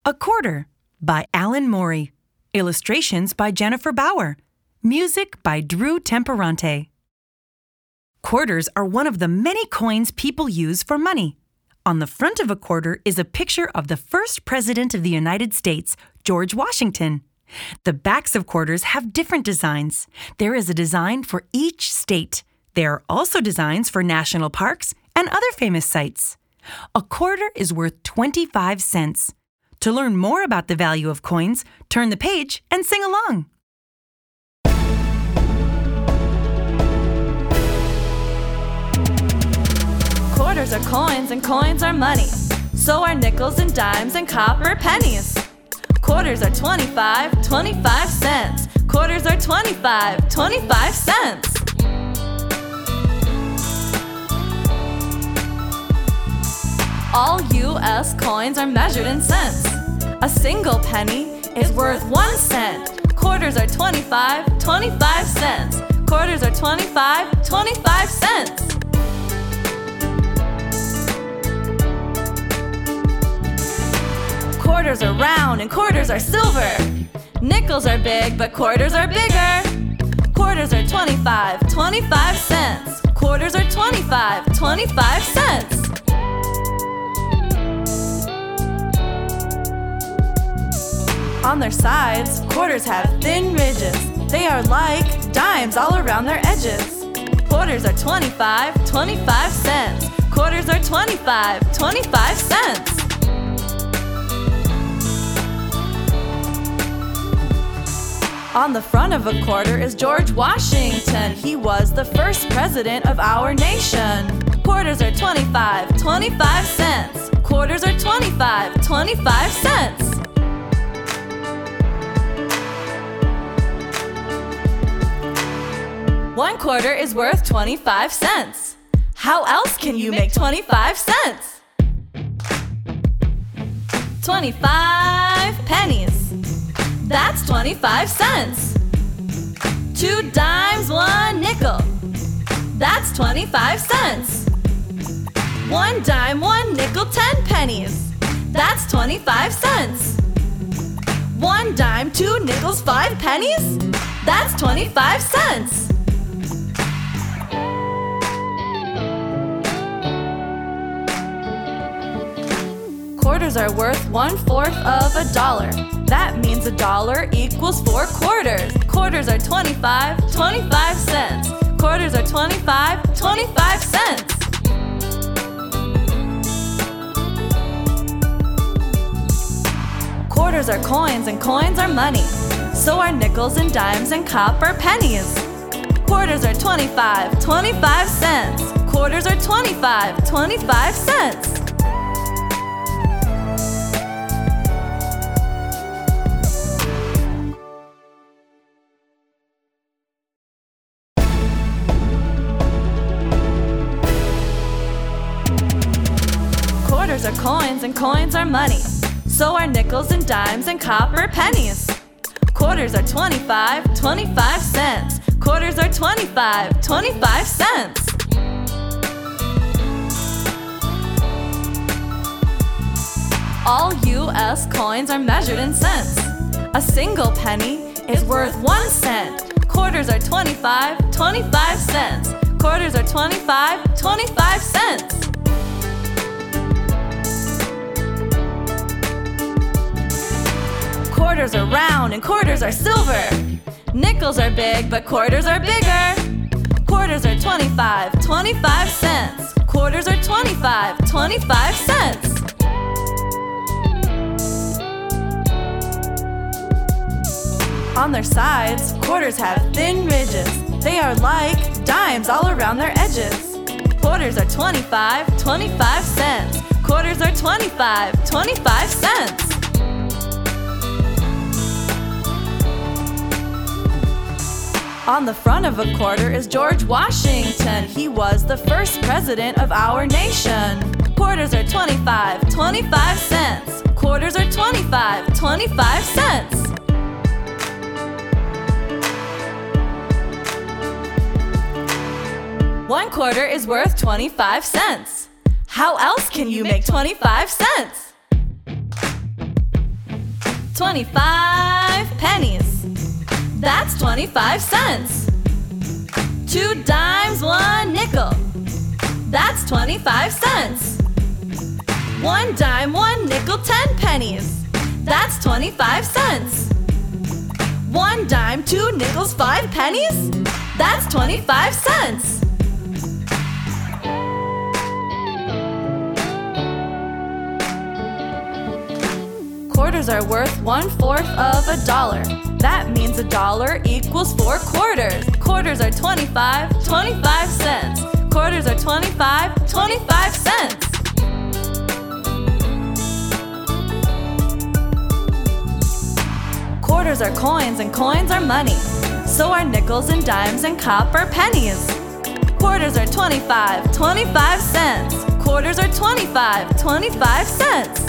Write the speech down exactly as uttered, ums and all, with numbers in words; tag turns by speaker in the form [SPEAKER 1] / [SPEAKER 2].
[SPEAKER 1] A Quarter by Alan Morey. Illustrations by Jennifer Bauer. Music by Drew Temperante. Quarters are one of the many coins people use for money. On the front of a quarter is a picture of the first president of the United States, George Washington. The backs of quarters have different designs. There is a design for each state. There are also designs for national parks and other famous sites. A quarter is worth twenty-five cents. To learn more about the value of coins, turn the page and sing along.
[SPEAKER 2] Quarters are coins and coins are money. So are nickels and dimes and copper pennies. Quarters are twenty-five, twenty-five cents. Quarters are twenty-five, twenty-five cents. All U S coins are measured in cents. A single penny is worth one cent. Quarters are twenty-five, twenty-five cents. Quarters are twenty-five, twenty-five cents. Quarters are round and quarters are silver. Nickels are big, but quarters are bigger. Quarters are twenty-five, twenty-five cents. Quarters are twenty-five, twenty-five cents. On their sides, quarters have thin ridges. They are like dimes all around their edges. Quarters are twenty-five, twenty-five cents. Quarters are twenty-five, twenty-five cents. On the front of a quarter is George Washington. He was the first president of our nation. Quarters are twenty-five, twenty-five cents. Quarters are twenty-five, twenty-five cents. One quarter is worth twenty-five cents. How else can you make twenty-five cents? twenty-five pennies. That's twenty-five cents. Two dimes, one nickel. That's twenty-five cents. One dime, one nickel, ten pennies. That's twenty-five cents. One dime, two nickels, five pennies. That's twenty-five cents. Quarters are worth one-fourth of a dollar. That means a dollar equals four quarters. Quarters are twenty-five, twenty-five cents. Quarters are twenty-five, twenty-five cents. Quarters are coins and coins are money. So are nickels and dimes and copper pennies. Quarters are twenty-five, twenty-five cents. Quarters are twenty-five, twenty-five cents. Quarters are coins and coins are money. So are nickels and dimes and copper pennies. Quarters are twenty-five, twenty-five cents. Quarters are twenty-five, twenty-five cents. All U S coins are measured in cents. A single penny is worth one cent. Quarters are twenty-five, twenty-five cents. Quarters are twenty-five, twenty-five cents. Quarters are round and quarters are silver. Nickels are big, but quarters are bigger. Quarters are twenty-five, twenty-five cents. Quarters are twenty-five, twenty-five cents. On their sides, quarters have thin ridges. They are like dimes all around their edges. Quarters are twenty-five, twenty-five cents. Quarters are twenty-five, twenty-five cents. On the front of a quarter is George Washington. He was the first president of our nation. Quarters are twenty-five, twenty-five cents. Quarters are twenty-five, twenty-five cents. One quarter is worth twenty-five cents. How else can you make twenty-five cents? twenty-five pennies. That's twenty-five cents. Two dimes, one nickel. That's twenty-five cents. One dime, one nickel, ten pennies. That's twenty-five cents. One dime, two nickels, five pennies? That's twenty-five cents. Quarters are worth one-fourth of a dollar. That means a dollar equals four quarters. Quarters are twenty-five, twenty-five cents. Quarters are twenty-five, twenty-five cents. Quarters are coins and coins are money. So are nickels and dimes and copper pennies. Quarters are twenty-five, twenty-five cents. Quarters are twenty-five, twenty-five cents.